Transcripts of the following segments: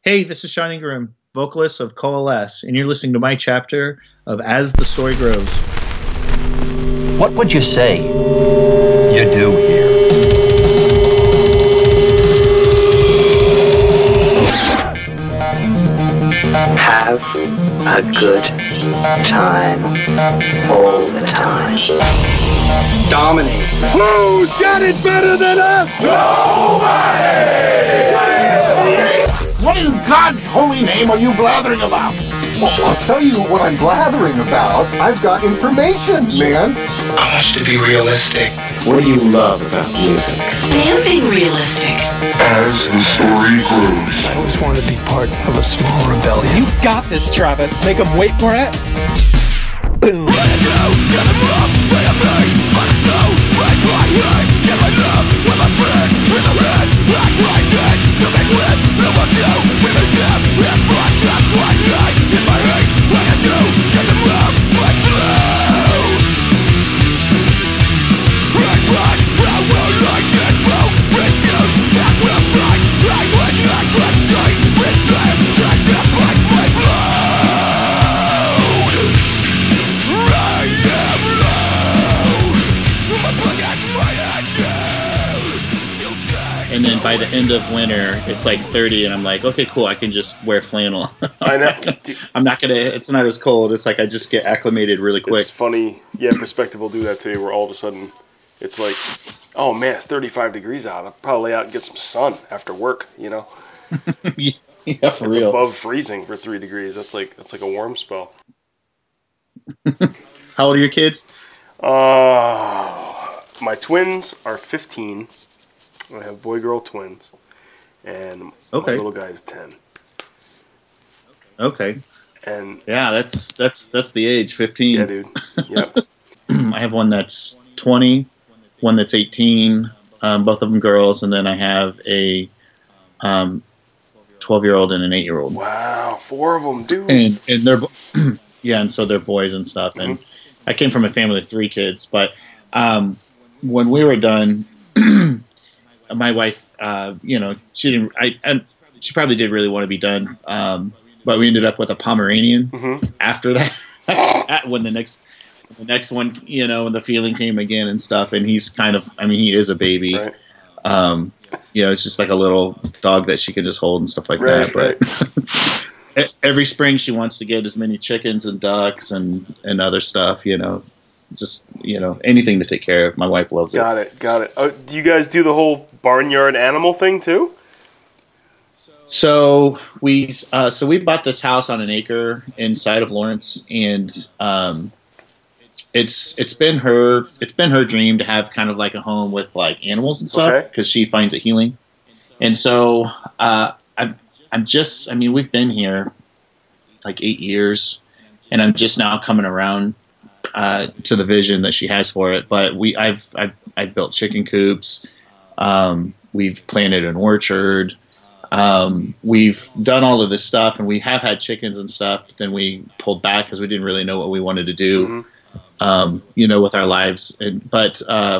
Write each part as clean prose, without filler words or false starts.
Hey, this is Sean Ingram, vocalist of Coalesce, and you're listening to my chapter of As the Story Grows. What would you say you do here? Have a good time all the time. Dominate. Who's got it better than us? Nobody! What in God's holy name are you blathering about? Well, I'll tell you what I'm blathering about. I've got information, man. I want you to be realistic. What do you love about music? Man being realistic. As the story grows. I always wanted to be part of a small rebellion. You got this, Travis. Make them wait for it. And then by the end of winter, it's like 30, and I'm like, okay, cool, I can just wear flannel. I know. I'm not gonna. It's not as cold. It's like I just get acclimated really quick. It's funny. Yeah, perspective will do that to you, where all of a sudden it's like, oh man, it's 35 degrees out. I'll probably out and get some sun after work, you know? Yeah, for it's real. above freezing for 3 degrees. That's like a warm spell. How old are your kids? My twins are 15. I have boy-girl twins, and my little guy is 10. Okay. And yeah, that's the age, 15. Yeah, dude. Yep. I have one that's 20, one that's 18, both of them girls, and then I have a 12-year-old and an 8-year-old. Wow, 4 of them, dude. And they're yeah, and so they're boys and stuff. And I came from a family of 3 kids, but when we were done. My wife, she didn't. She probably did really want to be done, but we ended up with a Pomeranian after that. When the next one, when the feeling came again and stuff, and he's kind of, he is a baby. Right. It's just like a little dog that she can just hold and stuff like that. But every spring she wants to get as many chickens and ducks and other stuff. Just anything to take care of. My wife loves it. Got it. Do you guys do the whole barnyard animal thing too? So we bought this house on an acre inside of Lawrence, and it's been her dream to have kind of like a home with like animals and stuff because she finds it healing. And so we've been here like 8 years, and I'm just now coming around to the vision that she has for it. But I've built chicken coops. We've planted an orchard. We've done all of this stuff, and we have had chickens and stuff. But then we pulled back because we didn't really know what we wanted to do, with our lives. But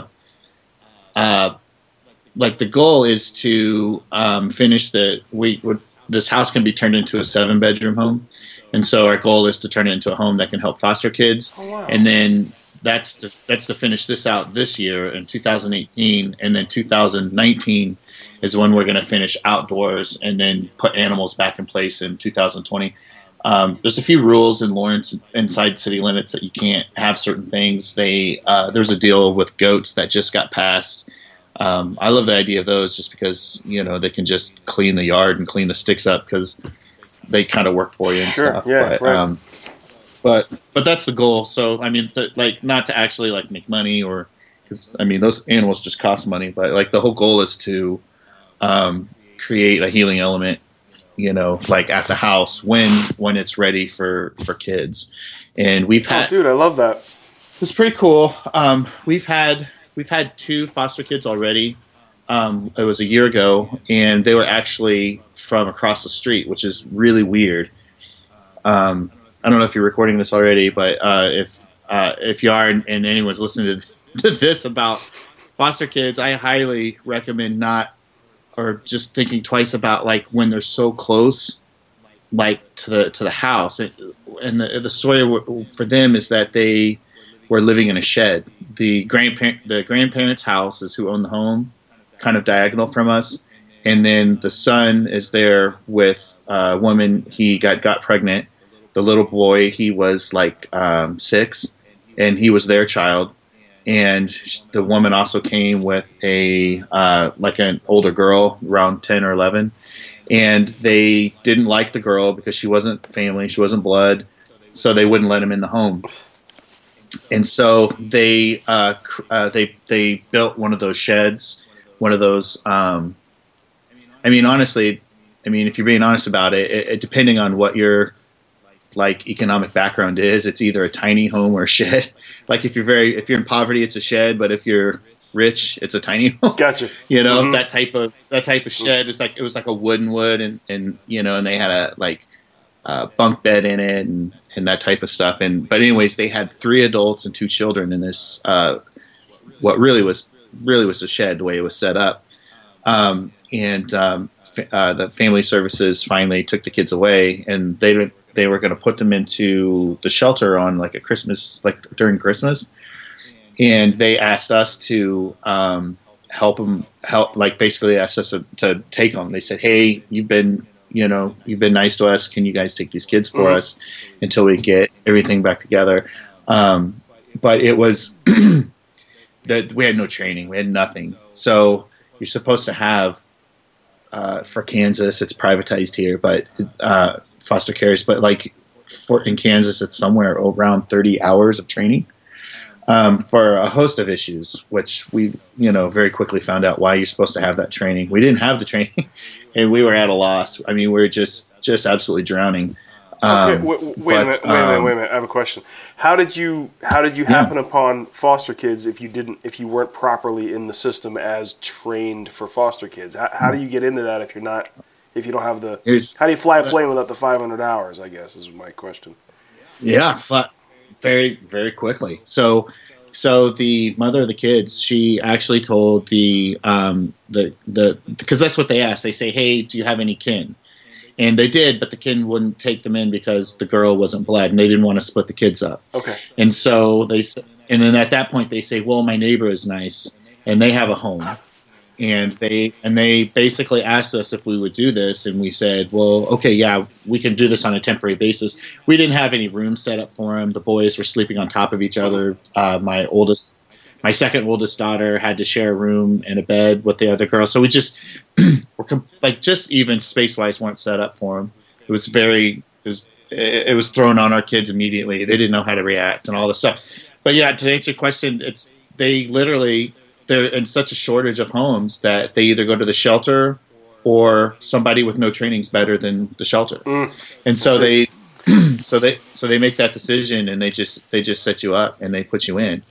the goal is to finish this house can be turned into a 7-bedroom home. And so our goal is to turn it into a home that can help foster kids. Oh, wow. And then that's to finish this out this year in 2018. And then 2019 is when we're going to finish outdoors and then put animals back in place in 2020. There's a few rules in Lawrence inside city limits that you can't have certain things. There's a deal with goats that just got passed. I love the idea of those just because, they can just clean the yard and clean the sticks up because they kind of work for you and stuff. Yeah, right. But that's the goal. So, not to actually like make money or because, those animals just cost money, but like the whole goal is to create a healing element, like at the house when it's ready for kids. And we've had, dude, I love that. It's pretty cool. We've had 2 foster kids already. It was a year ago, and they were actually from across the street, which is really weird. I don't know if you're recording this already, but if you are and anyone's listening to this about foster kids, I highly recommend not or just thinking twice about like when they're so close, like to the house. And the story for them is that they were living in a shed. The grandparents' house is who owned the home, kind of diagonal from us, and then the son is there with a woman. He got pregnant. The little boy, he was like 6, and he was their child. And the woman also came with like an older girl, around 10 or 11. And they didn't like the girl because she wasn't family, she wasn't blood, so they wouldn't let him in the home. And so they built one of those sheds, one of those. Honestly, if you're being honest about it, depending on what your like economic background is, it's either a tiny home or a shed. Like if you're in poverty, it's a shed, but if you're rich, it's a tiny home. Gotcha. That type of shed is like, it was like a wood and they had a bunk bed in it and that type of stuff. But anyways, they had 3 adults and 2 children in this what really was a shed the way it was set up. The family services finally took the kids away, and they were going to put them into the shelter on like during Christmas. And they asked us to basically asked us to take them. They said, "Hey, you've been nice to us. Can you guys take these kids for us until we get everything back together?" But it was that we had no training. We had nothing. So you're supposed to have for Kansas, it's privatized here, but foster cares. But like in Kansas, it's somewhere around 30 hours of training. For a host of issues, which we, very quickly found out why you're supposed to have that training. We didn't have the training, and we were at a loss. We were just absolutely drowning. Okay, wait a minute. I have a question. How did you happen upon foster kids if you weren't properly in the system as trained for foster kids? How do you get into that if you don't have the? How do you fly a plane without the 500 hours? I guess is my question. Yeah. Very, very quickly. So the mother of the kids, she actually told because that's what they asked. They say, "Hey, do you have any kin?" And they did, but the kin wouldn't take them in because the girl wasn't blood, and they didn't want to split the kids up. Okay. And so then at that point they say, "Well, my neighbor is nice, and they have a home." And they basically asked us if we would do this, and we said, "Well, okay, yeah, we can do this on a temporary basis." We didn't have any rooms set up for them. The boys were sleeping on top of each other. My second oldest daughter had to share a room and a bed with the other girl. So we just just even space wise weren't set up for them. It was it was thrown on our kids immediately. They didn't know how to react and all this stuff. But yeah, to answer your question, they're in such a shortage of homes that they either go to the shelter or somebody with no training is better than the shelter. And so they make that decision, and they just set you up and they put you in.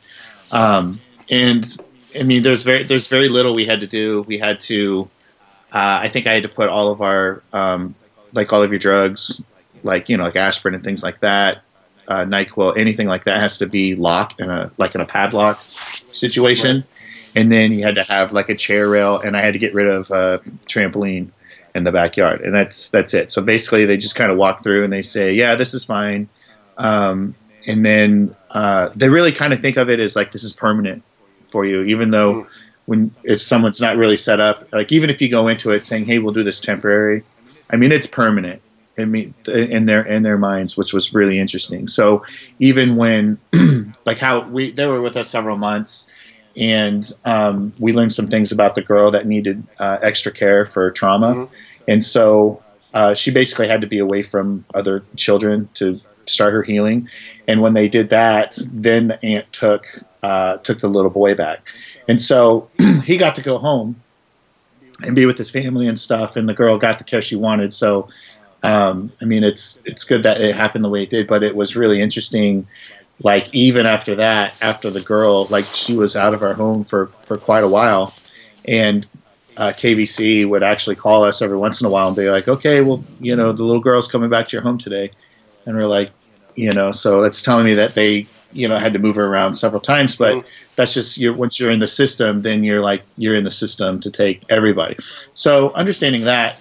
There's very little we had to do. We had to, I think I had to put all of our, all of your drugs, like aspirin and things like that, NyQuil, anything like that has to be locked in a padlock situation. Right. And then you had to have like a chair rail, and I had to get rid of a trampoline in the backyard, and that's it. So basically, they just kind of walk through and they say, "Yeah, this is fine," and then they really kind of think of it as like this is permanent for you, even though if someone's not really set up, like even if you go into it saying, "Hey, we'll do this temporary," it's permanent. In their minds, which was really interesting. So even when they were with us several months. And we learned some things about the girl that needed extra care for trauma. Mm-hmm. And so she basically had to be away from other children to start her healing. And when they did that, then the aunt took the little boy back. And so he got to go home and be with his family and stuff. And the girl got the care she wanted. So, it's good that it happened the way it did. But it was really interesting. Like even after that, after the girl, she was out of our home for quite a while, and KVC would actually call us every once in a while and be like, "Okay, well, the little girl's coming back to your home today," and we're like, so that's telling me that they I had to move her around several times, but that's just once you're in the system, then you're in the system to take everybody. So understanding that,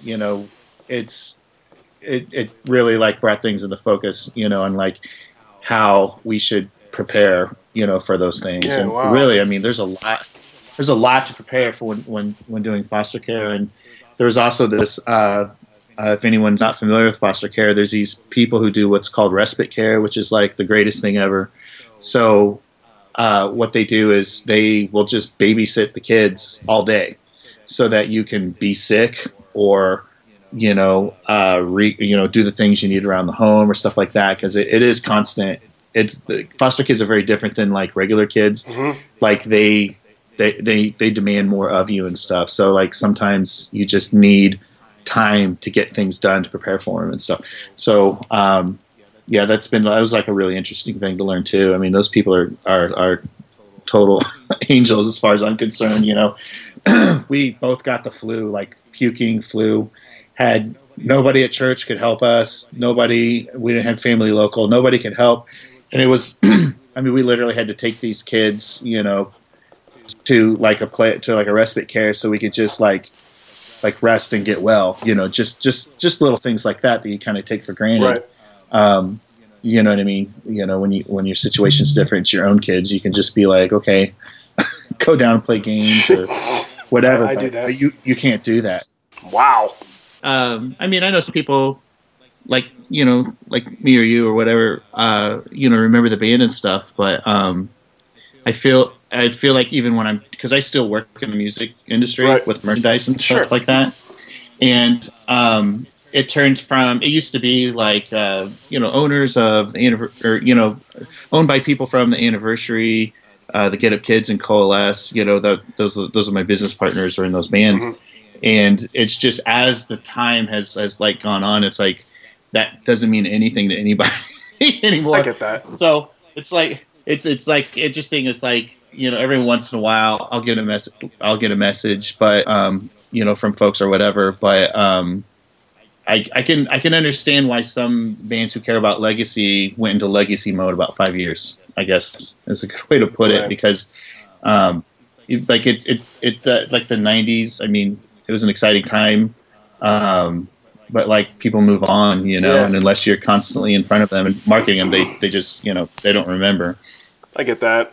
it really like brought things into focus, and like how we should prepare, for those things. Yeah, and wow. Really, I mean, there's a lot to prepare for when doing foster care. And there's also this, if anyone's not familiar with foster care, there's these people who do what's called respite care, which is like the greatest thing ever. So what they do is they will just babysit the kids all day so that you can be sick or, do the things you need around the home or stuff like that. Cause it is constant. Foster kids are very different than like regular kids. Mm-hmm. Like they demand more of you and stuff. So like sometimes you just need time to get things done to prepare for them and stuff. So, that was like a really interesting thing to learn too. I mean, those people are total angels as far as I'm concerned. We both got the flu, like puking flu, had nobody at church could help us. We didn't have family local. Nobody could help. And it was, I mean, we literally had to take these kids, to like a respite care so we could just like rest and get well, just little things like that you kind of take for granted. Right. You know what I mean? When your situation's different, it's your own kids, you can just be like, okay, go down and play games or whatever. I do that. But you can't do that. Wow. I mean, I know some people like me or you or whatever, remember the band and stuff, but I feel like even because I still work in the music industry with merchandise and stuff like that. And it used to be like, owners of the owned by people from the Anniversary, the Get Up Kids and Coalesce, those are my business partners are in those bands. Mm-hmm. And it's just, as the time has like gone on, it's like, that doesn't mean anything to anybody anymore. I get that. So it's like, it's like interesting. It's like, every once in a while I'll get a message, but, from folks or whatever, but, I can understand why some bands who care about legacy went into legacy mode about 5 years, I guess is a good way to put it, because, like the 90s, I mean, it was an exciting time. But like people move on, and unless you're constantly in front of them and marketing them, they just, they don't remember. I get that.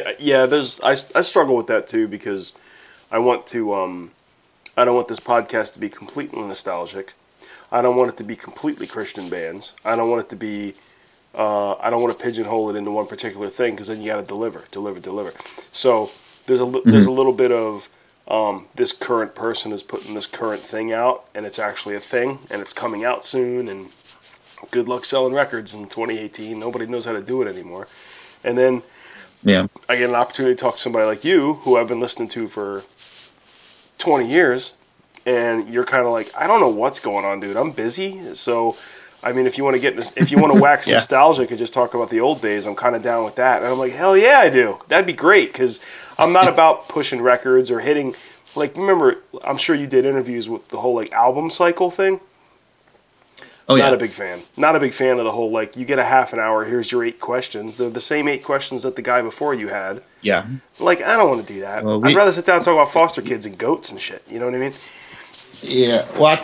I struggle with that too, because I want to, I don't want this podcast to be completely nostalgic. I don't want it to be completely Christian bands. I don't want it to be, I don't want to pigeonhole it into one particular thing, because then you got to deliver. So there's a little bit of, this current person is putting this current thing out, and it's actually a thing, and it's coming out soon, and good luck selling records in 2018. Nobody knows how to do it anymore. And then I get an opportunity to talk to somebody like you, who I've been listening to for 20 years, and you're kind of like, I don't know what's going on, dude. I'm busy. So, I mean, if you want to wax nostalgic and just talk about the old days, I'm kind of down with that. And I'm like, hell yeah, I do. That'd be great, because I'm not about pushing records or hitting, like, remember, I'm sure you did interviews with the whole, like, album cycle thing. Oh, Not a big fan. Not a big fan of the whole, like, you get a half an hour, here's your 8 questions. They're the same 8 questions that the guy before you had. Yeah. Like, I don't want to do that. Well, I'd rather sit down and talk about foster kids and goats and shit. You know what I mean? Yeah. Well,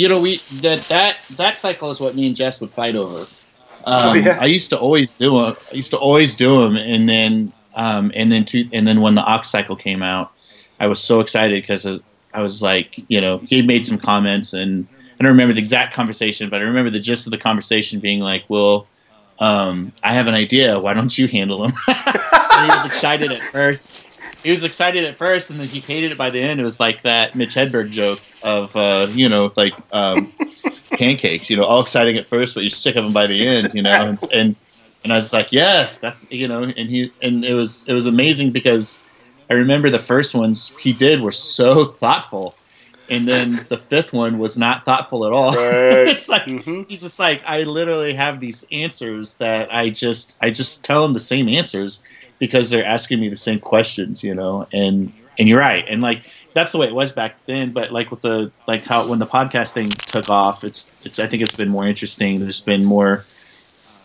that cycle is what me and Jess would fight over. I used to always do them. And then when the Ox cycle came out, I was so excited, because I was like, he made some comments, and I don't remember the exact conversation, but I remember the gist of the conversation being like, well, I have an idea. Why don't you handle them? And he was excited at first. And then he hated it by the end. It was like that Mitch Hedberg joke of, pancakes, all exciting at first, but you're sick of them by the end, and I was like, yes, that's, and it was amazing, because I remember the first ones he did were so thoughtful. And then the 5th one was not thoughtful at all. Right. It's like, he's just like, I literally have these answers that I just tell them the same answers, because they're asking me the same questions, and you're right. And like, that's the way it was back then. But like with when the podcast thing took off, I think it's been more interesting. There's been more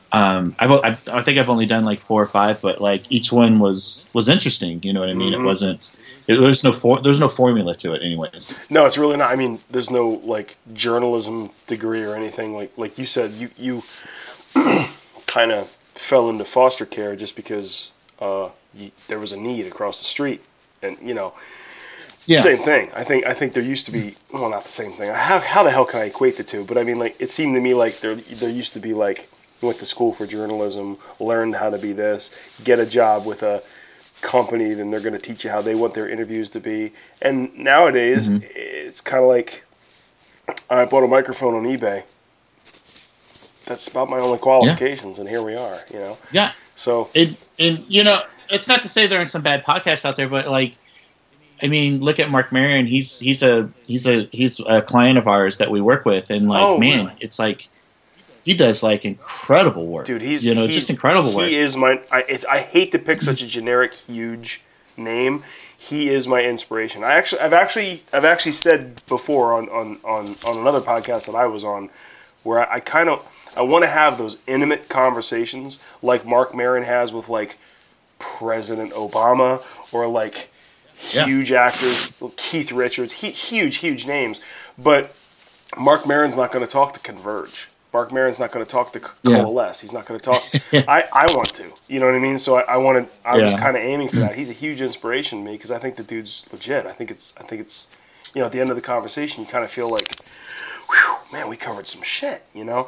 I think I've only done like 4 or 5, but like each one was interesting. You know what I mean? It wasn't. There's no formula to it, anyways. No, it's really not. I mean, there's no like journalism degree or anything. Like you said, you kind of fell into foster care just because there was a need across the street, and same thing. I think there used to be, well, not the same thing. How the hell can I equate the two? But I mean, like, it seemed to me like there used to be like, you went to school for journalism, learned how to be this, get a job with a company, then they're going to teach you how they want their interviews to be. And nowadays, it's kind of like, I bought a microphone on eBay. That's about my only qualifications, and here we are. Yeah. So it's not to say there aren't some bad podcasts out there, but like, I mean, look at Mark Maron. He's a client of ours that we work with, and like, really? It's like he does like incredible work, dude. He's just incredible work. He is my. I hate to pick such a generic, huge name. He is my inspiration. I've actually said before on another podcast that I was on, where I want to have those intimate conversations like Mark Maron has with like President Obama, or like huge actors, Keith Richards, huge names. But Mark Maron's not going to talk to Converge. Mark Maron's not going to talk to Coalesce. He's not going to talk. I want to. You know what I mean? So I was kind of aiming for that. He's a huge inspiration to me because I think the dude's legit. I think it's at the end of the conversation, you kind of feel like, whew, man, we covered some shit.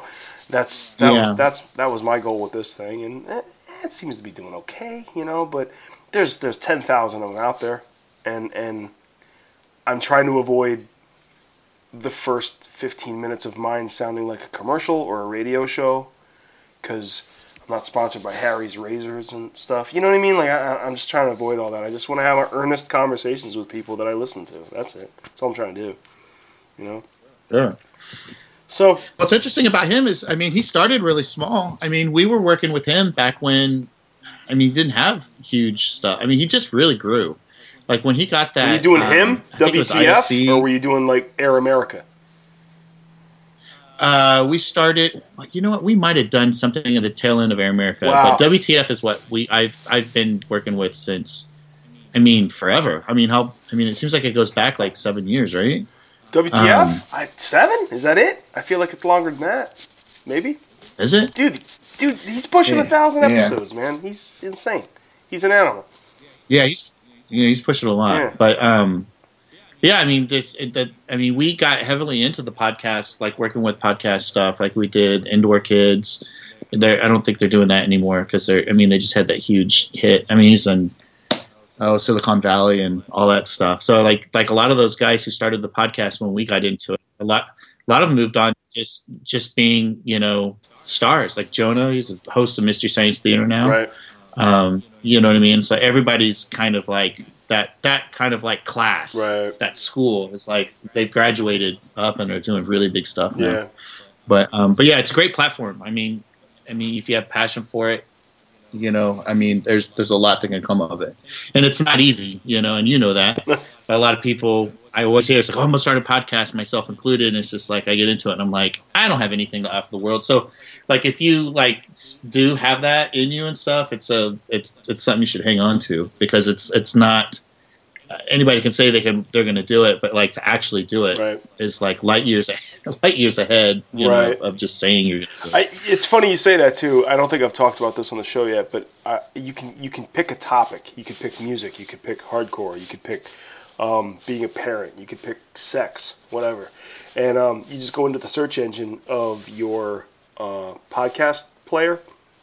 That was my goal with this thing, and it seems to be doing okay. But there's 10,000 of them out there, and I'm trying to avoid the first 15 minutes of mine sounding like a commercial or a radio show, because I'm not sponsored by Harry's Razors and stuff. You know what I mean? Like, I'm just trying to avoid all that. I just want to have earnest conversations with people that I listen to. That's it. That's all I'm trying to do. Yeah. So what's interesting about him is, I mean, he started really small. I mean, we were working with him back when, I mean, he didn't have huge stuff. I mean, he just really grew. Like when he got that. Were you doing him, WTF, or were you doing like Air America? We started. You know what? We might have done something at the tail end of Air America, wow. But WTF is what I've been working with since. I mean, forever. I mean, it seems like it goes back like 7 years, right? WTF? 7? Is that it? I feel like it's longer than that. Maybe. Is it? Dude, he's pushing 1,000 episodes, man. He's insane. He's an animal. Yeah, he's pushing a lot. Yeah. But I mean, we got heavily into the podcast, like working with podcast stuff, like we did Indoor Kids. I don't think they're doing that anymore because they just had that huge hit. I mean, he's in Silicon Valley and all that stuff. So like a lot of those guys who started the podcast when we got into it, a lot of them moved on just being, stars. Like Jonah, he's a host of Mystery Science Theater now. Right. You know what I mean? So everybody's kind of like that kind of like class, right. That school is like they've graduated up and are doing really big stuff now. Yeah. But yeah, it's a great platform. I mean, if you have passion for it, there's a lot that can come of it, and it's not easy, and you know that. But a lot of people, I always hear it's like, I'm gonna start a podcast, myself included, and it's just like I get into it and I'm like, I don't have anything to offer the world. So, like, if you like do have that in you and stuff, it's something you should hang on to, because it's not anybody can say they're going to do it, but like to actually do it right. is like light years ahead, right. of just saying you're going to do it. It's funny you say that too. I don't think I've talked about this on the show yet, but you can pick a topic. You could pick music. You could pick hardcore. You could pick being a parent. You could pick sex, whatever. And you just go into the search engine of your podcast player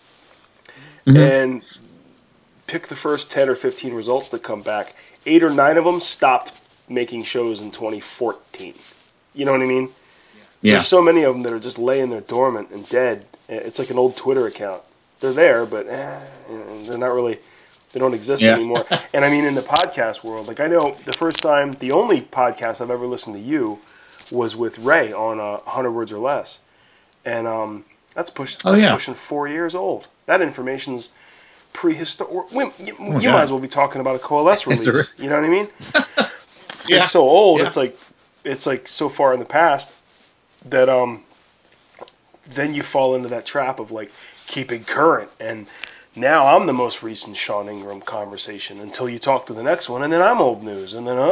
and pick the first 10 or 15 results that come back. 8 or 9 of them stopped making shows in 2014. You know what I mean? Yeah. There's so many of them that are just laying there dormant and dead. It's like an old Twitter account. They're there, but they're not really, they don't exist anymore. And I mean, in the podcast world, like I know the only podcast I've ever listened to you was with Ray on 100 Words or Less. And that's pushing 4 years old. That information's prehistoric. You might as well be talking about a Coalesce release. You know what I mean? It's so old. Yeah. It's like so far in the past that then you fall into that trap of like keeping current. And now I'm the most recent Sean Ingram conversation until you talk to the next one, and then I'm old news, and then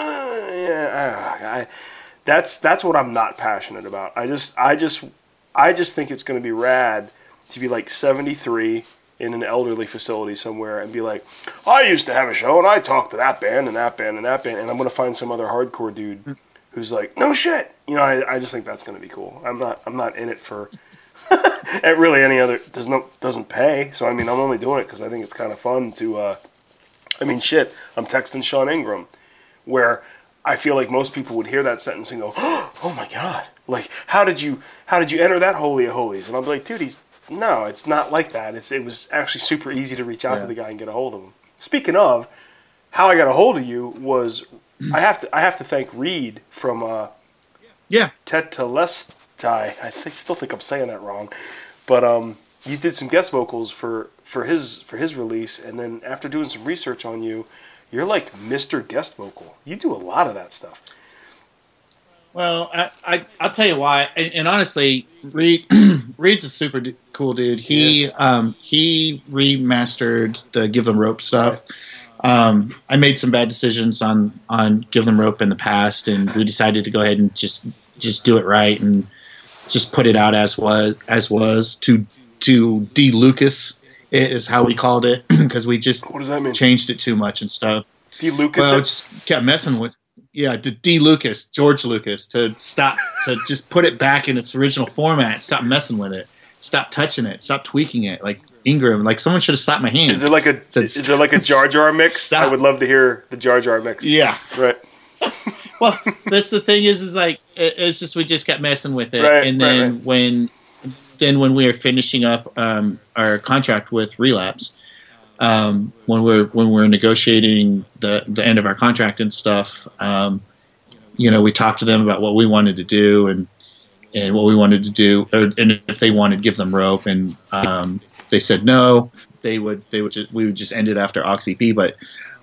that's what I'm not passionate about. I just think it's going to be rad to be like 73 in an elderly facility somewhere and be like, I used to have a show and I talked to that band and that band and that band, and I'm going to find some other hardcore dude who's like, no shit. You know, I just think that's going to be cool. I'm not in it for really any other. Doesn't pay. So I mean, I'm only doing it because I think it's kind of fun to. I'm texting Sean Ingram, where I feel like most people would hear that sentence and go, "Oh my god! Like, how did you enter that holy of holies?" And I'm like, dude, no, it's not like that. It was actually super easy to reach out to the guy and get a hold of him. Speaking of, how I got a hold of you was I have to thank Reed from Tetelestai. I still think I'm saying that wrong, but you did some guest vocals for his release, and then after doing some research on you, you're like Mr. Guest Vocal. You do a lot of that stuff. Well, I'll tell you why, and honestly, Reed's a super cool dude. He remastered the Give Them Rope stuff. I made some bad decisions on Give Them Rope in the past, and we decided to go ahead and just do it right and just put it out as was to de-Lucas it is how we called it, because we just what does that mean? Changed it too much and stuff. De-Lucas? Well, just kept messing with. Yeah, to de-Lucas, George Lucas, to stop, to just put it back in its original format. Stop messing with it. Stop touching it. Stop tweaking it. Like Ingram, like someone should have slapped my hand. Is there like a Jar Jar mix? Stop. I would love to hear the Jar Jar mix. Yeah, right. Well, that's the thing is like it's just we just kept messing with it, right, and then when we were finishing up our contract with Relapse. When we're negotiating the end of our contract and stuff, we talked to them about what we wanted to do and what we wanted to do, and if they wanted to Give Them Rope, and they said no. We would just end it after OxyP, but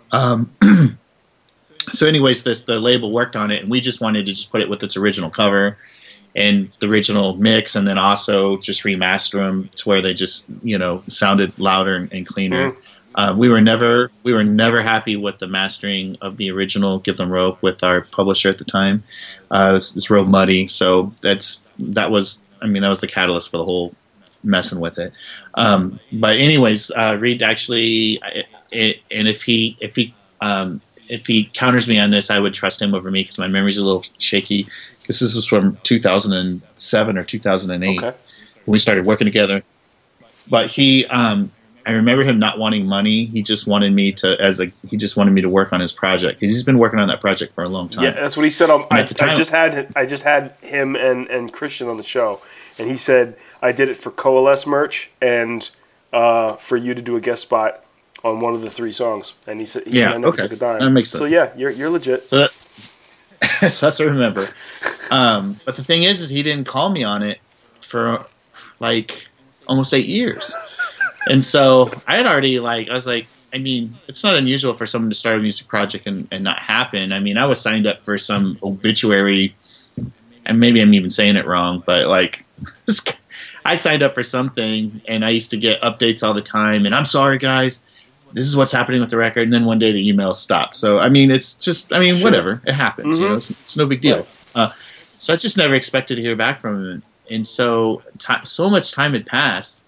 so anyways, the label worked on it, and we just wanted to just put it with its original cover and the original mix, and then also just remaster them to where they just sounded louder and cleaner. We were never happy with the mastering of the original Give Them Rope with our publisher at the time. It's real muddy, so that was the catalyst for the whole messing with it. But anyways, Reed actually, and if he counters me on this, I would trust him over me because my memory's a little shaky. Because this was from 2007 or 2008 when we started working together. But I remember him not wanting money. He just wanted me to work on his project because he's been working on that project for a long time. Yeah, that's what he said. I just had him and Christian on the show, and he said I did it for Coalesce merch and for you to do a guest spot on one of the 3 songs. And he said I never took a dime. That makes sense. So yeah, you're legit. So that's what I remember. But the thing is he didn't call me on it for like almost 8 years. And so I had already it's not unusual for someone to start a music project and not happen. I mean, I was signed up for some obituary, and maybe I'm even saying it wrong, but I signed up for something, and I used to get updates all the time. And I'm sorry, guys, this is what's happening with the record. And then one day the email stopped. So it's just sure. Whatever, it happens. Mm-hmm. It's no big deal. Right. So I just never expected to hear back from him, and so so much time had passed.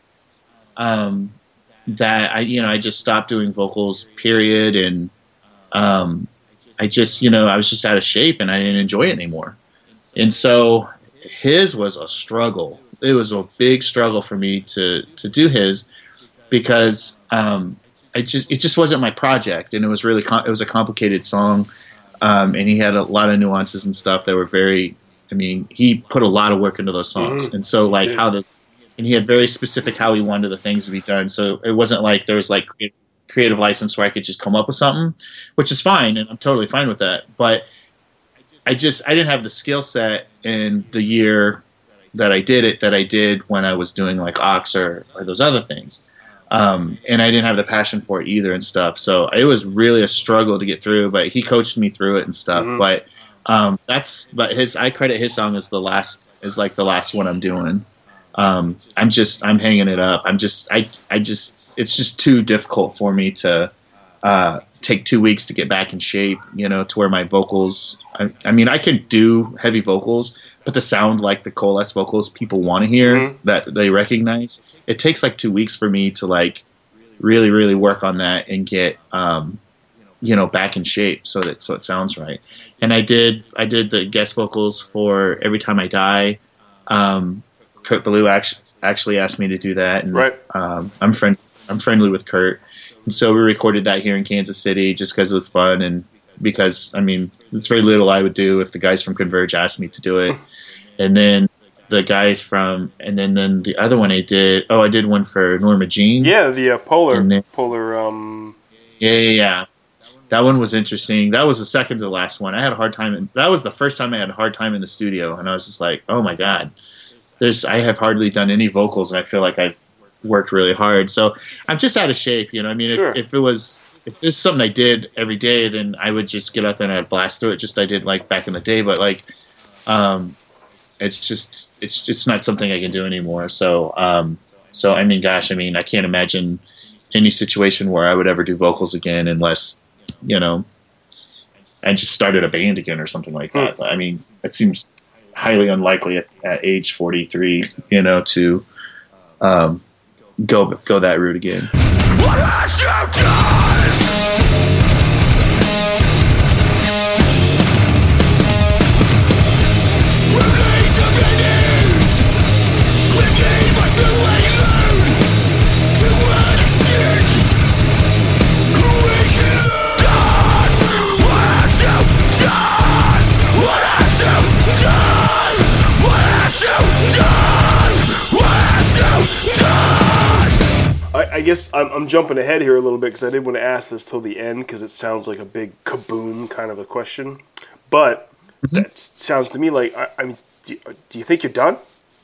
That I just stopped doing vocals, period, and I was just out of shape and I didn't enjoy it anymore. And so his was a struggle. It was a big struggle for me to do his because it just wasn't my project, and it was really it was a complicated song, and he had a lot of nuances and stuff that were very. He put a lot of work into those songs, and so and he had very specific how he wanted the things to be done. So it wasn't like there was like creative license where I could just come up with something, which is fine, and I'm totally fine with that. But I didn't have the skill set in the year that I did when I was doing like Ox or those other things. And I didn't have the passion for it either and stuff. So it was really a struggle to get through, but he coached me through it and stuff. Mm-hmm. But I credit his song as the last one I'm doing. I'm hanging it up. It's just too difficult for me to take 2 weeks to get back in shape, to where my vocals, I mean, I can do heavy vocals, but to sound like the Coalesce vocals people want to hear, that they recognize, it takes like 2 weeks for me to like really, really work on that and get, back in shape so it sounds right. And I did the guest vocals for Every Time I Die. Kurt Ballou actually asked me to do that. And, right. I'm friendly with Kurt. And so we recorded that here in Kansas City just because it was fun and because, I mean, it's very little I would do if the guys from Converge asked me to do it. And then the guys from, and then the other one I did one for Norma Jean. Yeah, the Polar. Yeah. That one was interesting. That was the second to the last one. I had a hard time. That was the first time I had a hard time in the studio. And I was just like, oh my God, I have hardly done any vocals. And I feel like I've worked really hard. So I'm just out of shape. I mean, sure. if this is something I did every day, then I would just get out there and I'd blast through it just I did like back in the day. But like, it's not something I can do anymore. So I mean, gosh, I mean, I can't imagine any situation where I would ever do vocals again unless, I just started a band again or something like that. I mean, it seems highly unlikely at age 43, to go that route again. What has you done? I guess I'm jumping ahead here a little bit because I did want to ask this till the end because it sounds like a big kaboom kind of a question. But that sounds to me like, I mean, do you think you're done?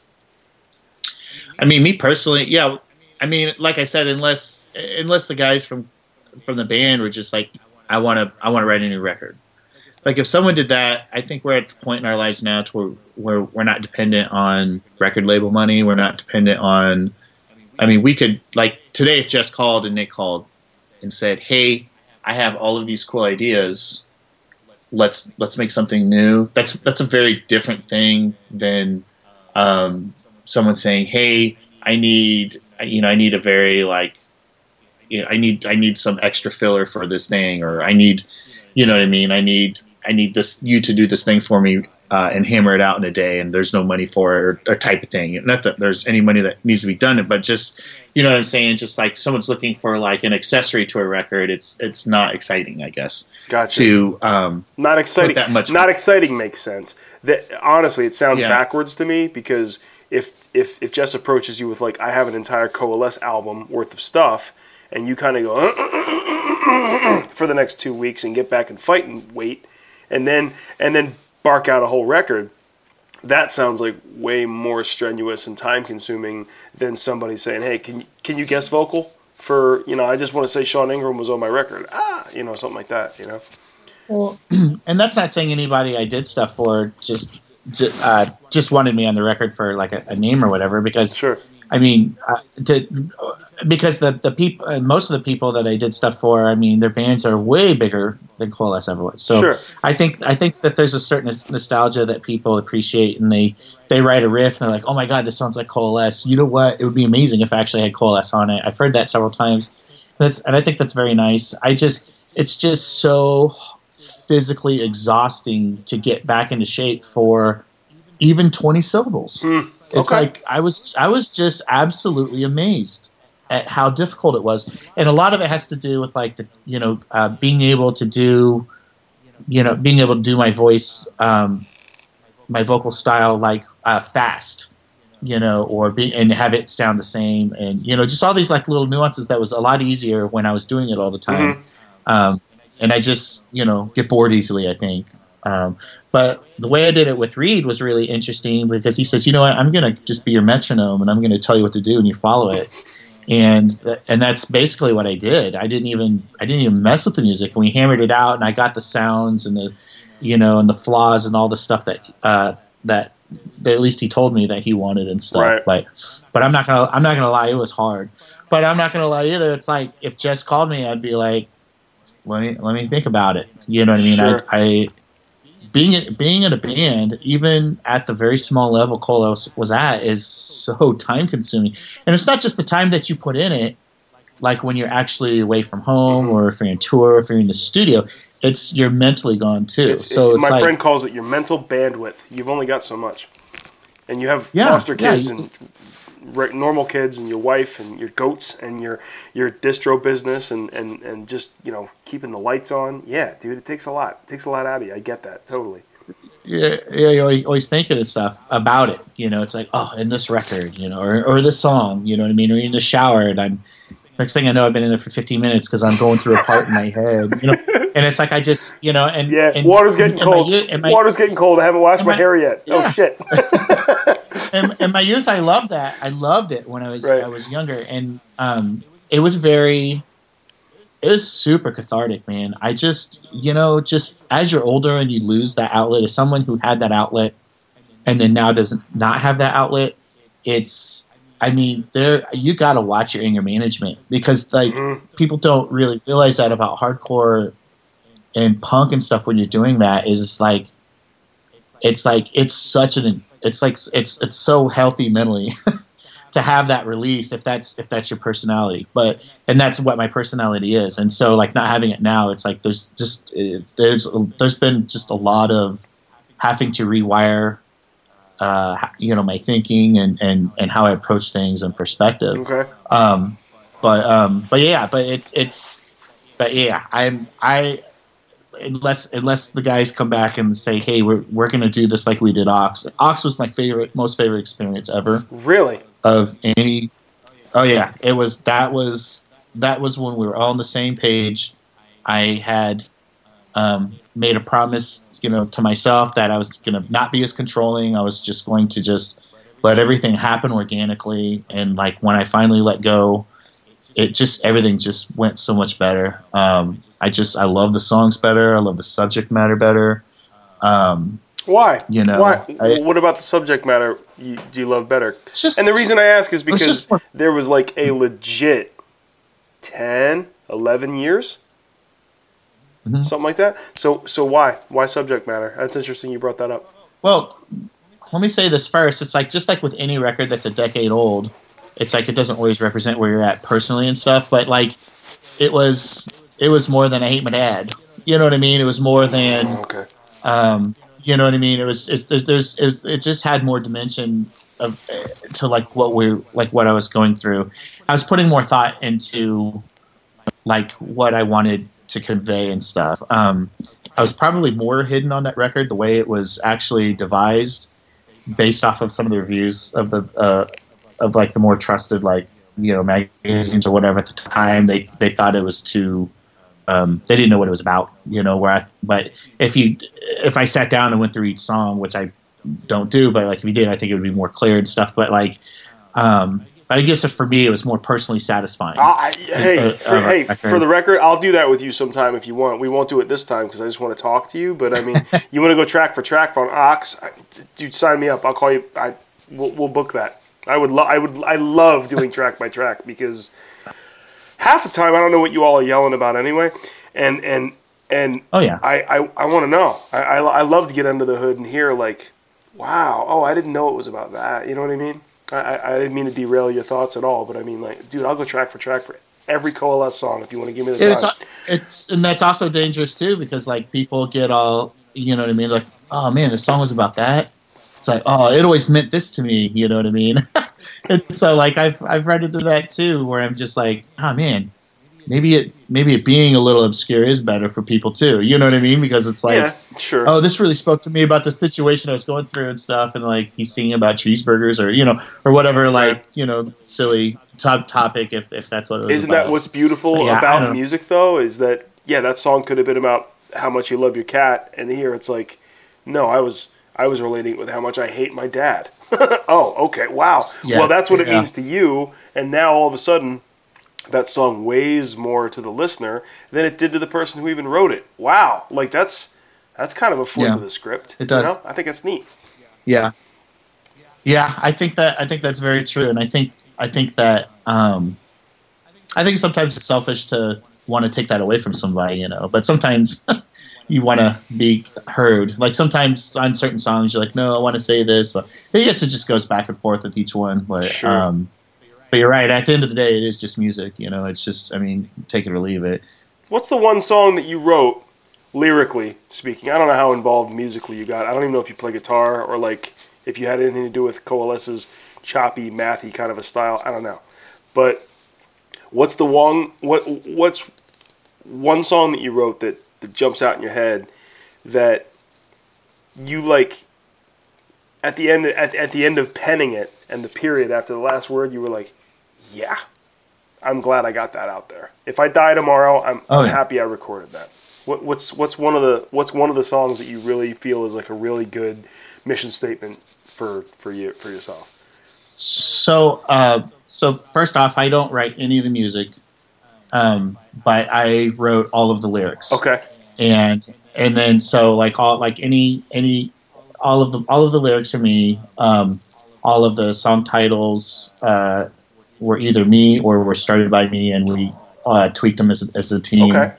I mean, me personally, yeah. I mean, like I said, unless the guys from the band were just like, I want to write a new record. Like if someone did that, I think we're at the point in our lives now to where we're not dependent on record label money. We're not dependent on. I mean, we could, like, today if Jess called and Nick called and said, hey, I have all of these cool ideas, let's make something new. That's a very different thing than someone saying, hey, I need a very, like, I need some extra filler for this thing, or I need, you know what I mean? I need you to do this thing for me and hammer it out in a day, and there's no money for it, or type of thing. Not that there's any money that needs to be done, but just, you know what I'm saying? Just like someone's looking for like an accessory to a record. It's not exciting, I guess. Gotcha. To not exciting. That much. Not exciting makes sense. That honestly, it sounds backwards to me because if Jess approaches you with like, I have an entire Coalesce album worth of stuff, and you kind of go for the next 2 weeks and get back and fight and wait, and then bark out a whole record, that sounds like way more strenuous and time consuming than somebody saying, hey, can you guest vocal for, I just want to say Sean Ingram was on my record, something like that, Well, and that's not saying anybody I did stuff for just wanted me on the record for like a name or whatever, because sure. I mean, because the people, most of the people that I did stuff for, I mean, their bands are way bigger than Coalesce ever was. So sure. I think that there's a certain nostalgia that people appreciate, and they write a riff and they're like, oh my God, this sounds like Coalesce. You know what? It would be amazing if I actually had Coalesce on it. I've heard that several times, and I think that's very nice. It's just so physically exhausting to get back into shape for even 20 syllables. It's like I was just absolutely amazed at how difficult it was, and a lot of it has to do with like being able to do my voice, my vocal style like fast, and have it sound the same, and just all these like little nuances that was a lot easier when I was doing it all the time, and I just get bored easily, I think. But the way I did it with Reed was really interesting because he says, what, I'm going to just be your metronome and I'm going to tell you what to do and you follow it. And that's basically what I did. I didn't even mess with the music, and we hammered it out, and I got the sounds and the, and the flaws and all the stuff that that at least he told me that he wanted and stuff. Right. But I'm not gonna lie, it was hard. But I'm not gonna lie either. It's like if Jess called me, I'd be like, let me think about it. You know what I mean? Sure. I being in a band, even at the very small level Cole was at, is so time consuming. And it's not just the time that you put in it, like when you're actually away from home or if you're in tour, or if you're in the studio, you're mentally gone too. My friend calls it your mental bandwidth. You've only got so much. And you have foster kids and normal kids and your wife and your goats and your distro business and just, keeping the lights on. Yeah, dude, it takes a lot. It takes a lot out of you. I get that totally. Yeah, you're always thinking of stuff about it. It's like, oh, in this record, or this song, you know what I mean? Or in the shower, and next thing I know, I've been in there for 15 minutes because I'm going through a part in my head, and it's like I just, and water's getting cold. Water's getting cold. I haven't washed my hair yet. Yeah. Oh shit. In my youth, I loved that. I loved it when I was younger, and it was super cathartic, man. I just, just as you're older and you lose that outlet, as someone who had that outlet and then now does not have that outlet, you got to watch your anger management because people don't really realize that about hardcore and punk and stuff. When you're doing that, it's so healthy mentally to have that release if that's your personality. And that's what my personality is. And so not having it now, it's like there's been just a lot of having to rewire my thinking and how I approach things and perspective. Okay. Unless the guys come back and say, hey, we're going to do this like we did Ox. Ox was my most favorite experience ever. Really? Of any. Oh yeah. That was when we were all on the same page. I had made a promise, to myself that I was going to not be as controlling. I was just going to just let everything happen organically. And when I finally let go, everything just went so much better. I love the songs better. I love the subject matter better. Why? Why? What about the subject matter do you love better? And the reason I ask is because there was a legit 10, 11 years. Mm-hmm. Something like that. So why? Why subject matter? That's interesting you brought that up. Well, let me say this first. It's just like with any record that's a decade old, it's it doesn't always represent where you're at personally and stuff, but it was more than I hate my dad. You know what I mean? It was more than you know what I mean? It just had more dimension to what I was going through. I was putting more thought into what I wanted to convey and stuff. I was probably more hidden on that record, the way it was actually devised, based off of some of the reviews of the the more trusted magazines or whatever at the time. They thought it was too. They didn't know what it was about, but if I sat down and went through each song, which I don't do, but if you did, I think it would be more clear and stuff. But I guess for me, it was more personally satisfying. For the record, I'll do that with you sometime if you want. We won't do it this time because I just want to talk to you. But I mean, you want to go track for track on Ox? Dude, sign me up. I'll call you. We'll book that. I love doing track by track because half the time I don't know what you all are yelling about anyway. And oh yeah, I want to know. I love to get under the hood and hear wow, oh, I didn't know it was about that. You know what I mean? I didn't mean to derail your thoughts at all, but I mean, dude, I'll go track for every Coalesce song if you want to give me the time. And that's also dangerous too because people get all, you know what I mean? Oh man, the song was about that. It's oh, it always meant this to me. You know what I mean? And so I've run into that too, where I'm just oh man, maybe it being a little obscure is better for people too. You know what I mean? Because it's yeah, sure. Oh, this really spoke to me about the situation I was going through and stuff, and he's singing about cheeseburgers or whatever, silly topic if that's what it was. Isn't that what's beautiful about music though? Is that that song could have been about how much you love your cat, and here it's no, I was relating with how much I hate my dad. Oh, okay, wow. Yeah, well, that's what it means to you, and now all of a sudden, that song weighs more to the listener than it did to the person who even wrote it. Wow, that's kind of a flip of the script. It does. I think it's neat. Yeah, Yeah, I think that's very true, and I think that I think sometimes it's selfish to want to take that away from somebody, you know. But sometimes you want to be heard. Like sometimes on certain songs, you're like, no, I want to say this, but I guess it just goes back and forth with each one. But Sure. but you're right. At the end of the day, it is just music, you know. It's just, I mean, take it or leave it. What's the one song that you wrote, lyrically speaking? I don't know how involved musically you got. I don't even know if you play guitar or like if you had anything to do with Coalesce's choppy, mathy kind of a style. I don't know. But what's one song that you wrote that jumps out in your head that you like at the end of penning it and the period after the last word, you were like, yeah, I'm glad I got that out there. If I die tomorrow, I'm happy I recorded that. What's one of the songs that you really feel is like a really good mission statement for yourself? So first off, I don't write any of the music, but I wrote all of the lyrics. Okay. And then so like all of the lyrics are me. All of the song titles were either me or were started by me, and we tweaked them as a team. Okay.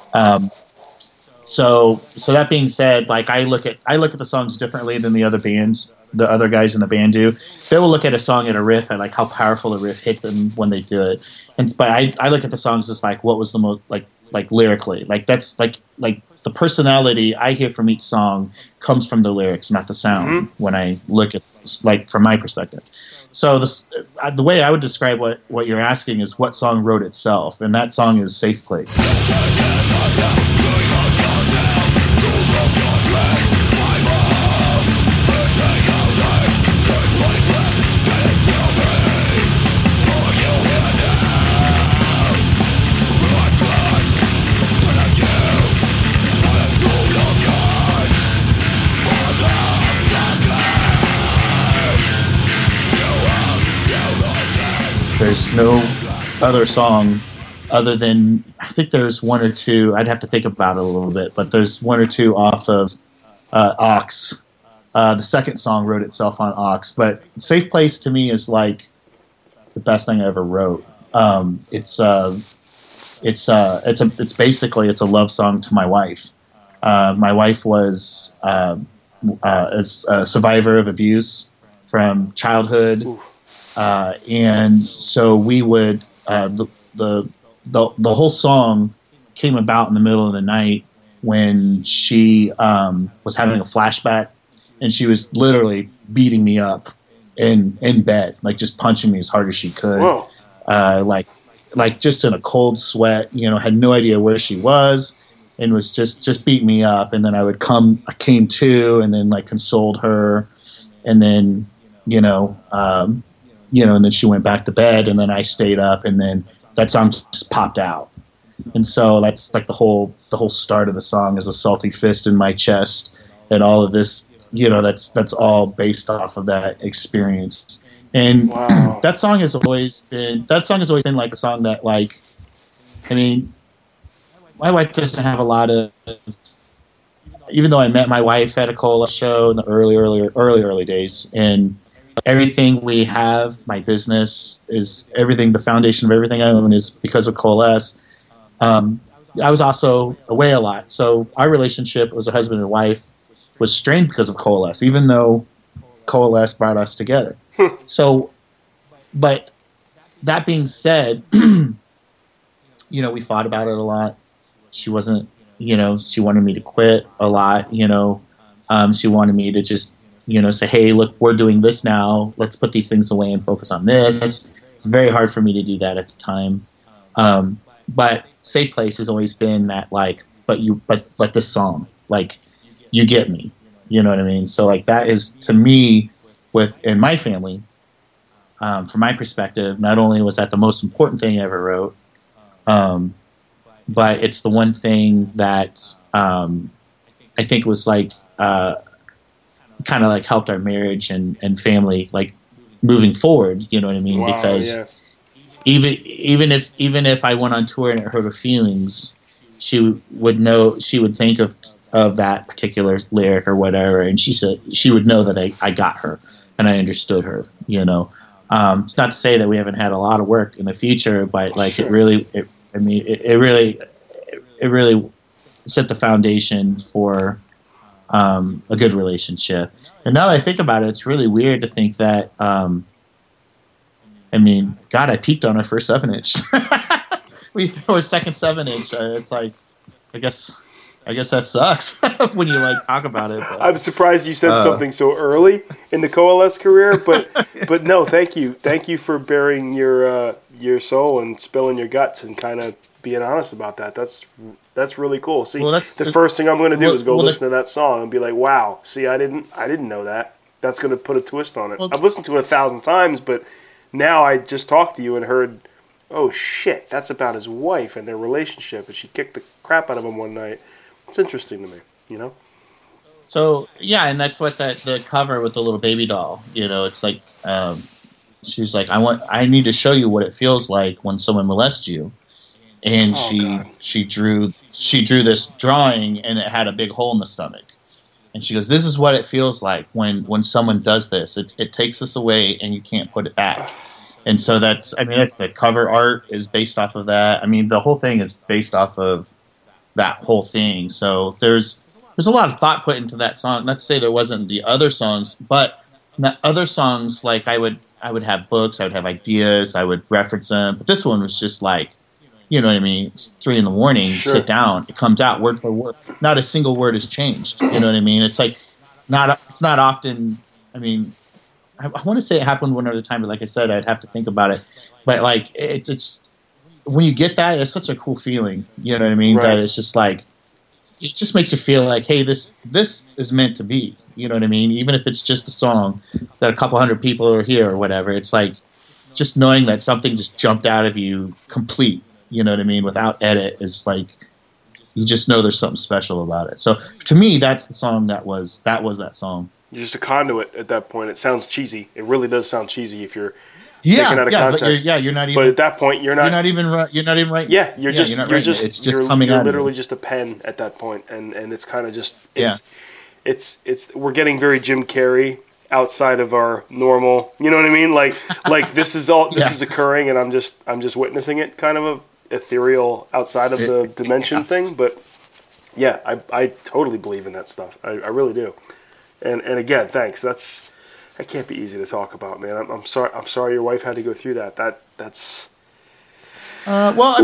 So that being said, like I look at the songs differently than the other guys in the band do. They will look at a song at a riff and like how powerful the riff hit them when they do it. But I look at the songs as like what was the most like lyrically. Like that's like the personality I hear from each song comes from the lyrics, not the sound. When I look at like from my perspective. So the way I would describe what you're asking is what song wrote itself, and that song is Safe Place. There's no other song other than, I think there's one or two, I'd have to think about it a little bit, but there's one or two off of Ox. The second song wrote itself on Ox, but Safe Place to me is like the best thing I ever wrote. It's basically a love song to my wife. My wife was a survivor of abuse from childhood. Ooh. And so we would the whole song came about in the middle of the night when she was having a flashback, and she was literally beating me up in bed, like just punching me as hard as she could. Whoa. Like just in a cold sweat, you know, had no idea where she was, and was just beating me up. And then I came to, and then like consoled her, and then and then she went back to bed, and then I stayed up, and then that song just popped out. And so that's like the whole start of the song is a salty fist in my chest, and all of this, you know, that's all based off of that experience. And wow. that song has always been like a song that, like, I mean, my wife doesn't have a lot of, even though I met my wife at a Cola show in the early days, and everything we have, my business is everything. The foundation of everything I own is because of Coalesce. I was also away a lot, so our relationship as a husband and wife was strained because of Coalesce, even though Coalesce brought us together. So, but that being said, you know, we fought about it a lot. She wasn't, you know, she wanted me to quit a lot. You know, she wanted me to just, you know, say, hey, look, we're doing this now. Let's put these things away and focus on this. It's very hard for me to do that at the time. But Safe Place has always been that, like, but this song, like, you get me. You know what I mean? So, like, that is, to me, in my family, from my perspective, not only was that the most important thing I ever wrote, but it's the one thing that I think was, like, kind of like helped our marriage and family, like, moving forward. You know what I mean? Wow, because yeah. even if I went on tour and it hurt her feelings, she would think of that particular lyric or whatever, and she would know that I got her. and I understood her. It's not to say that we haven't had a lot of work in the future, but like it really set the foundation for a good relationship. And now that I think about it, it's really weird to think that. God, I peaked on our first 7-inch. We throw a second 7-inch. It's like, I guess that sucks when you like talk about it. But, I'm surprised you said something so early in the Coalesce career, but no, thank you for bearing your soul and spilling your guts and kind of being honest about that. That's really cool. See, the first thing I'm going to do is go listen to that song and be like, wow. See, I didn't know that. That's going to put a twist on it. I've listened to it 1,000 times, but now I just talked to you and heard, oh shit, that's about his wife and their relationship, and she kicked the crap out of him one night. It's interesting to me, So yeah, and that's what the cover with the little baby doll. It's like she's like, I need to show you what it feels like when someone molests you, and she drew this drawing, and it had a big hole in the stomach, and she goes, this is what it feels like when someone does this. It takes this away, and you can't put it back. And so that's the cover art is based off of that. The whole thing is based off of that whole thing. So there's a lot of thought put into that song. Not to say there wasn't the other songs, but the other songs, like I would have books, I would have ideas, I would reference them. But this one was just like, it's 3 a.m, sure. Sit down, it comes out word for word. Not a single word has changed. You know what I mean? It's like it's not often. I want to say it happened one other time, but like I said, I'd have to think about it. But like it's when you get that, it's such a cool feeling. You know what I mean? Right. That it's just like it just makes you feel like, hey, this is meant to be. You know what I mean? Even if it's just a song that a couple hundred people are here or whatever, it's like just knowing that something just jumped out of you complete. You know what I mean? Without edit, is like you just know there's something special about it. So to me, that's the song that was that song. You're just a conduit at that point. It sounds cheesy. It really does sound cheesy if you're taken out of context. You're not even. But at that point, you're not even right. Yeah, you're not just. It's just coming out. You're literally just a pen at that point, and it's kind of just. It's we're getting very Jim Carrey outside of our normal. You know what I mean? Like this is occurring, and I'm just witnessing it. Kind of a ethereal outside of the dimension thing, but yeah, I totally believe in that stuff. I really do. And again, thanks. That can't be easy to talk about, man. I'm sorry your wife had to go through that. That's. Well,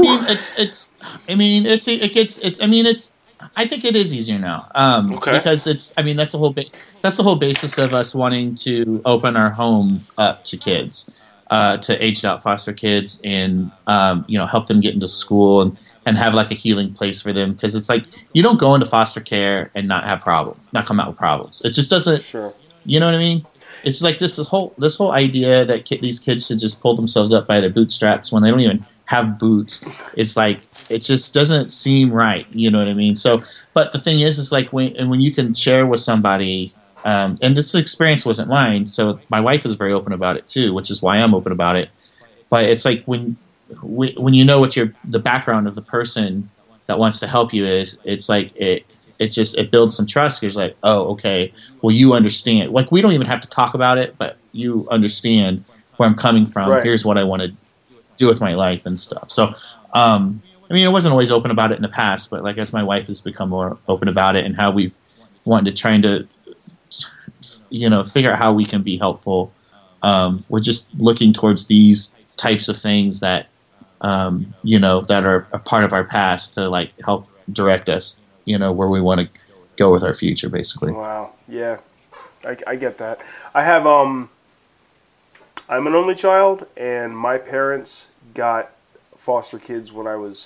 I think it is easier now. Okay. Because that's the whole basis of us wanting to open our home up to kids, to aged out foster kids, and help them get into school and have like a healing place for them, because it's like you don't go into foster care and not come out with problems. It just doesn't. Sure. You know what I mean? It's like this whole idea that these kids should just pull themselves up by their bootstraps when they don't even have boots. It's like it just doesn't seem right. You know what I mean? So, but the thing is like when you can share with somebody, and this experience wasn't mine, so my wife is very open about it too, which is why I'm open about it. But it's like when you know what the background of the person that wants to help you is, it's like it builds some trust. It's like, oh, okay, well, you understand. Like, we don't even have to talk about it, but you understand where I'm coming from. Right. Here's what I want to do with my life and stuff. So, it wasn't always open about it in the past, but like as my wife has become more open about it and how we wanted to trying to, figure out how we can be helpful. We're just looking towards these types of things that, that are a part of our past to like help direct us, where we want to go with our future, basically. Wow. Yeah. I get that. I have, I'm an only child, and my parents got foster kids when I was,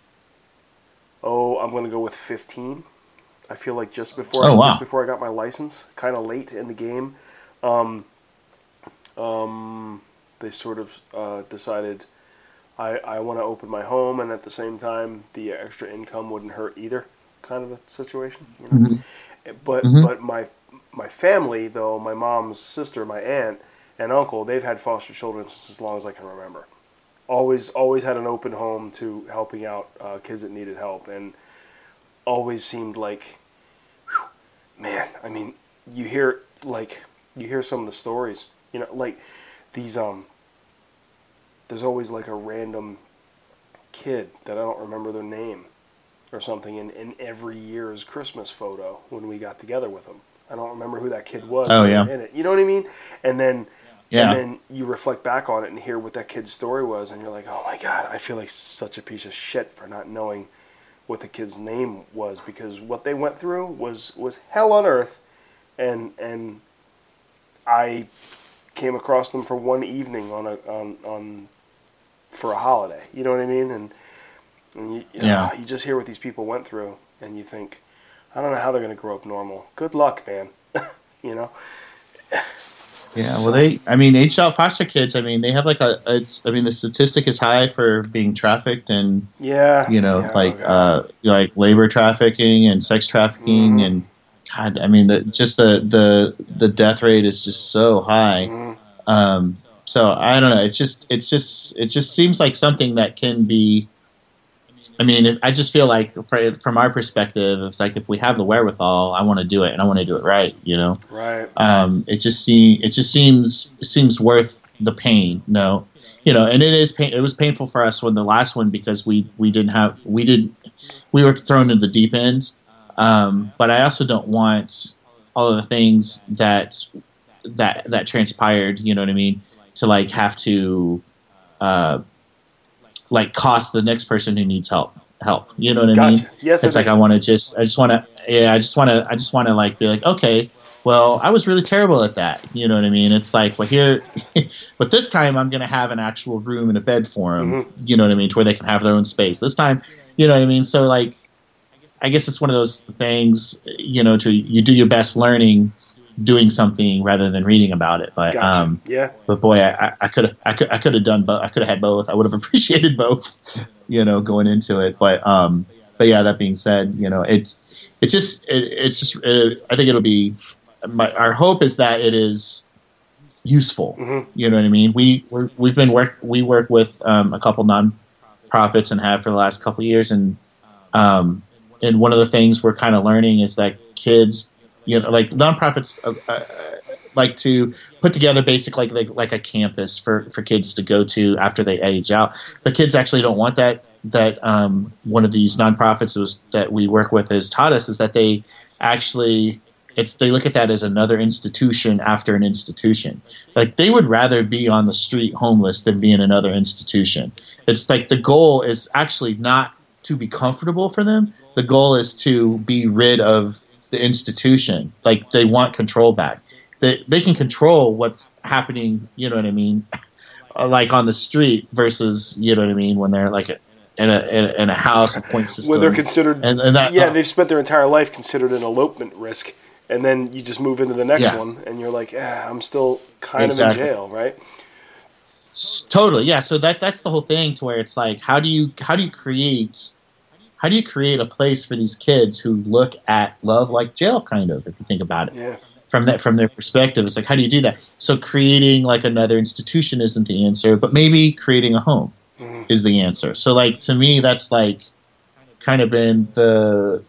I'm going to go with 15. I feel like just before I got my license, kind of late in the game. They sort of decided I want to open my home, and at the same time, the extra income wouldn't hurt either, kind of a situation. Mm-hmm. But my family, though, my mom's sister, my aunt, and uncle, they've had foster children since as long as I can remember. Always had an open home to helping out kids that needed help, and always seemed like, man, I mean, you hear, like, you hear some of the stories, like these, there's always like a random kid that I don't remember their name or something in every year's Christmas photo when we got together with them. I don't remember who that kid was. Oh, yeah. In it. You know what I mean? And then Yeah. And then you reflect back on it and hear what that kid's story was, and you're like, oh my God, I feel like such a piece of shit for not knowing what the kid's name was, because what they went through was hell on earth, and I came across them for one evening on for a holiday. You know what I mean? And you just hear what these people went through, and you think, I don't know how they're going to grow up normal. Good luck, man. you know. Yeah, well, aged out foster kids, they have the statistic is high for being trafficked and, like labor trafficking and sex trafficking and, God, the death rate is just so high. So I don't know. It just seems like something that can be. I just feel like from our perspective, it's like if we have the wherewithal, I want to do it, and I want to do it right. Right. It just seems worth the pain. No, and it is. It was painful for us when the last one, because we were thrown into the deep end. But I also don't want all of the things that transpired. You know what I mean? To have to. Cost the next person who needs help. You know what I mean? Yes, it's like I just want to be like, okay, well, I was really terrible at that. You know what I mean? It's like, well, here, but this time I'm going to have an actual room and a bed for them. You know what I mean? To where they can have their own space. This time, you know what I mean? So I guess it's one of those things, you do your best learning doing something rather than reading about it. But yeah. But boy, I could have done both. I could have had both. I would have appreciated both, going into it. But yeah, that being said, it's just I think it'll be. Our hope is that it is useful. You know what I mean? We work with a couple nonprofits and have for the last couple of years, and one of the things we're kind of learning is that kids. Nonprofits like to put together basically like a campus for kids to go to after they age out. But kids actually don't want that. One of these nonprofits that we work with has taught us is that they actually they look at that as another institution after an institution. Like they would rather be on the street homeless than be in another institution. It's like the goal is actually not to be comfortable for them. The goal is to be rid of the institution. Like they want control back. They can control what's happening, you know what I mean, like on the street versus, you know what I mean, when they're like in a house, a point system. Where they're considered, and that, they've spent their entire life considered an elopement risk, and then you just move into the next one, and you're like, I'm still kind of in jail, right? Totally, yeah. So that's the whole thing, to where it's like, how do you create a place for these kids who look at love like jail, kind of, if you think about it? Yeah. From their perspective, it's like, how do you do that? So creating like another institution isn't the answer, but maybe creating a home is the answer. So like to me, that's like kind of been the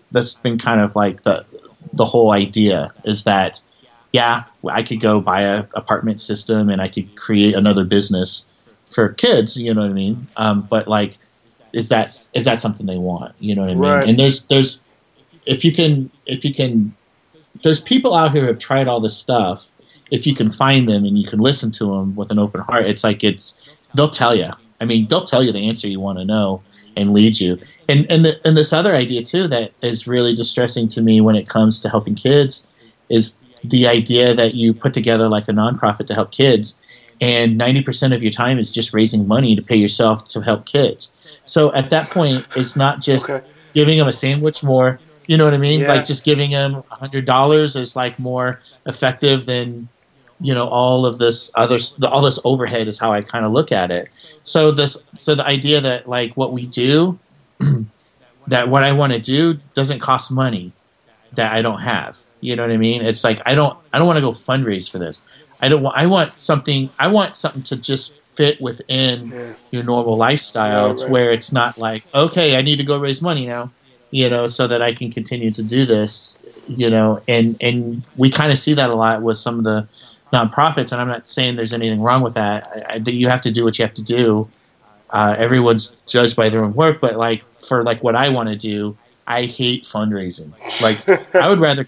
whole idea is that, yeah, I could go buy a apartment system and I could create another business for kids, you know what I mean? But like, is that something they want? You know what I mean? Right. And there's if you can there's people out here who have tried all this stuff. If you can find them and you can listen to them with an open heart, they'll tell you. I mean, they'll tell you the answer you want to know and lead you. And this other idea too that is really distressing to me when it comes to helping kids is the idea that you put together like a nonprofit to help kids, and 90% of your time is just raising money to pay yourself to help kids. So at that point, it's not just giving them a sandwich more. You know what I mean? Yeah. Like just giving them $100 is like more effective than, all of this all this overhead is how I kind of look at it. So the idea that like what we do, that what I want to do doesn't cost money that I don't have. You know what I mean? It's like I don't want to go fundraise for this. I want something to just fit within your normal lifestyle, to where it's not like, okay, I need to go raise money now, so that I can continue to do this, and we kind of see that a lot with some of the nonprofits, and I'm not saying there's anything wrong with that. You have to do what you have to do. Everyone's judged by their own work, but like for like what I want to do, I hate fundraising. Like I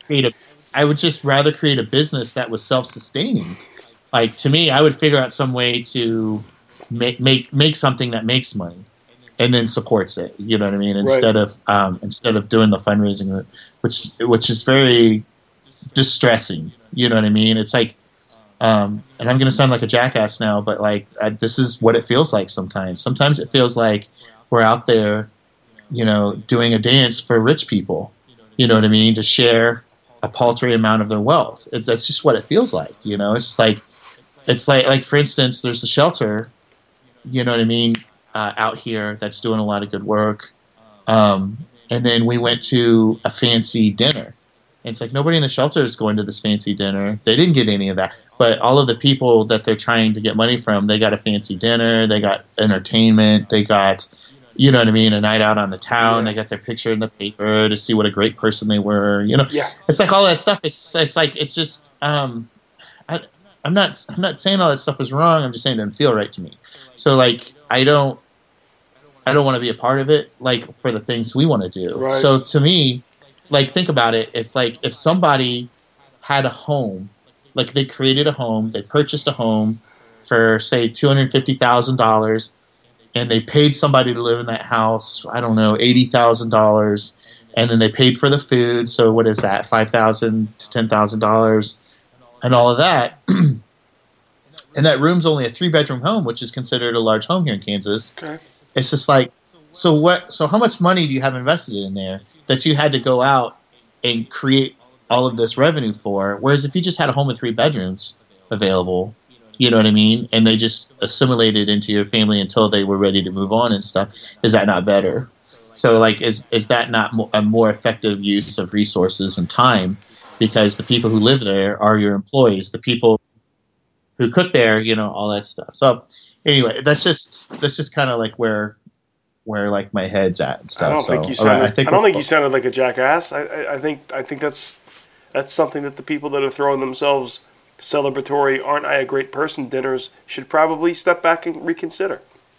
would just rather create a business that was self-sustaining. Like to me, I would figure out some way to make something that makes money and then supports it. You know what I mean? Instead of doing the fundraising, which is very distressing. You know what I mean? It's like, and I'm going to sound like a jackass now, but like this is what it feels like sometimes. Sometimes it feels like we're out there, you know, doing a dance for rich people. You know what I mean? To share a paltry amount of their wealth. That's just what it feels like. You know, it's like for instance, there's the shelter. You know what I mean? Out here, that's doing a lot of good work. And then we went to a fancy dinner. And it's like nobody in the shelter is going to this fancy dinner. They didn't get any of that. But all of the people that they're trying to get money from, they got a fancy dinner. They got entertainment. They got, you know what I mean, a night out on the town. Yeah. They got their picture in the paper to see what a great person they were. You know, It's like all that stuff. It's like it's just. I'm not saying all that stuff is wrong. I'm just saying it doesn't feel right to me. So like I don't want to be a part of it. Like for the things we want to do. Right. So to me. Like, think about it. It's like if somebody had a home, like they created a home, they purchased a home for, say, $250,000, and they paid somebody to live in that house, I don't know, $80,000, and then they paid for the food. So what is that, $5,000 to $10,000, and all of that. And that room's only a 3-bedroom home, which is considered a large home here in Kansas. Okay. It's just like, so how much money do you have invested in there that you had to go out and create all of this revenue for? Whereas if you just had a home with 3 bedrooms available, you know what I mean? And they just assimilated into your family until they were ready to move on and stuff. Is that not better? So like, is that not a more effective use of resources and time? Because the people who live there are your employees, the people who cook there, you know, all that stuff. So anyway, that's just kind of like where like my head's at and stuff. I don't think you sounded like a jackass. I think that's something that the people that are throwing themselves celebratory "aren't I a great person" dinners should probably step back and reconsider.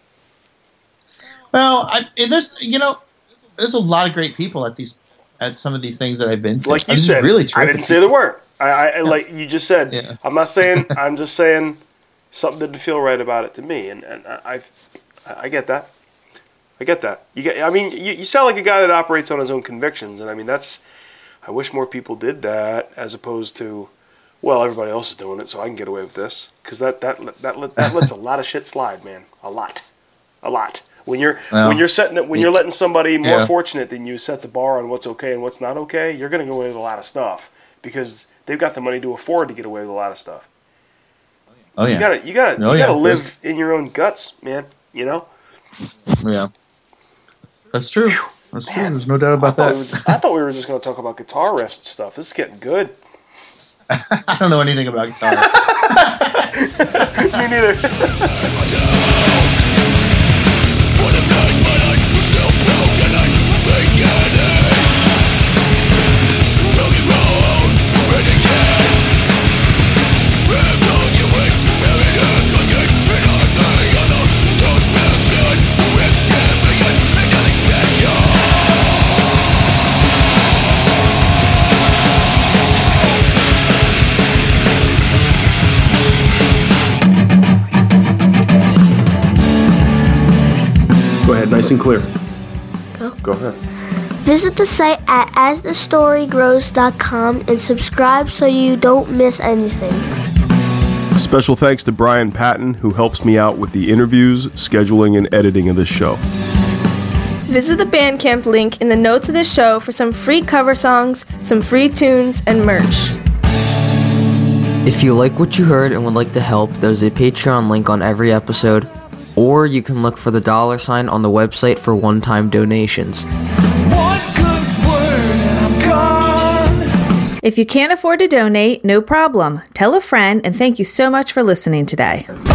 Well, there's a lot of great people at some of these things that I've been to. Like you said, really I didn't say the word. I like you just said. Yeah. I'm not saying. I'm just saying something didn't feel right about it to me, and I get that. I get that. You sound like a guy that operates on his own convictions, and I mean I wish more people did that as opposed to, well, everybody else is doing it, so I can get away with this, because that lets a lot of shit slide, man. A lot. When you're letting somebody more fortunate than you set the bar on what's okay and what's not okay, you're going to go away with a lot of stuff because they've got the money to afford to get away with a lot of stuff. Oh yeah. You gotta live in your own guts, man. You know. Yeah. That's true. That's true. There's no doubt about that. I thought we were just going to talk about guitar riffs and stuff. This is getting good. I don't know anything about guitar. Me neither. Nice and clear. Go ahead. Visit the site at asthestorygrows.com and subscribe so you don't miss anything. Special thanks to Brian Patton, who helps me out with the interviews, scheduling, and editing of this show. Visit the Bandcamp link in the notes of this show for some free cover songs, some free tunes, and merch. If you like what you heard and would like to help, there's a Patreon link on every episode. Or you can look for the $sign on the website for one-time donations. One good word and I'm gone. If you can't afford to donate, no problem. Tell a friend, and thank you so much for listening today.